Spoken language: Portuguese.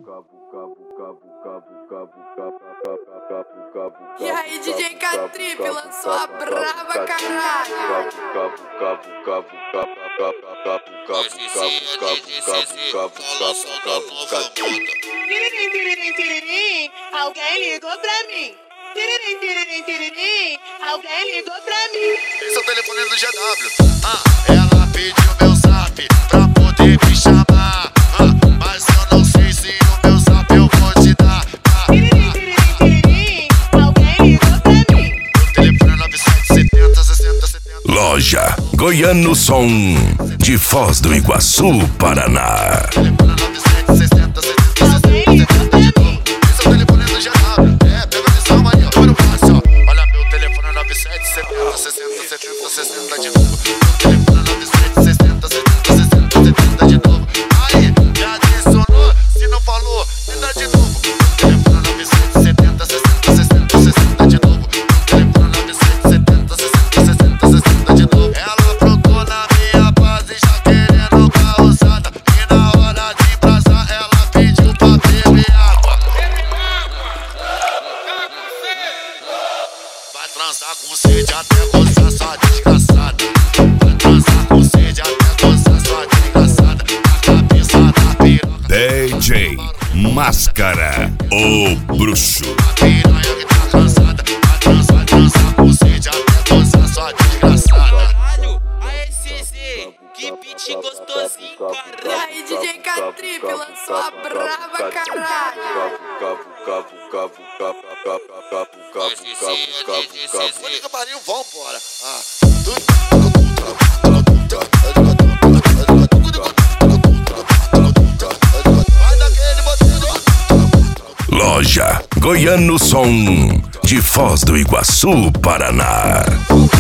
E aí, DJ K-Trip lançou a brava, caralho. Tiririm, alguém ligou pra mim. Tiririm, alguém ligou pra mim. Esse é o telefone do GW. Ela pediu meu zap pra poder me chamar. Mas eu não sei se o meu zap eu vou te dar. Tiririm, alguém ligou pra mim. O telefone é 9770 60 70. Loja Goiano Som, de Foz do Iguaçu, Paraná. O telefone é 9760 70 60 70. Esse é o telefone do GW. Pega a visão aí, ó. Olha o passe, ó. Olha meu telefone é 9770 60 70 60 de novo. Meu telefone é 9760 70 60 70 de novo. Aí, já adicionou? Se não falou, tenta de novo. Meu telefone é 9770 60 60 de novo. Meu telefone é 9770 60 60 de novo. Ela aprontou na minha base já querendo causada. E na hora de embrasar ela pediu pra beber água. Vai transar com sede até gozar sua desgraçada. Vai transar com sede até gozar sua desgraçada. A cabeça da piroca. DJ Máscara, o bruxo. A piranha que tá cansada. Vai transar com sede até gozar sua desgraçada. Caralho, aê CZ, que beat gostosinho, E caralho. aí, DJ K-Trip lançou a brava, caralho. Olha que pariu, vambora. Vai daquele botinho. Loja Goiano Som, de Foz do Iguaçu, Paraná.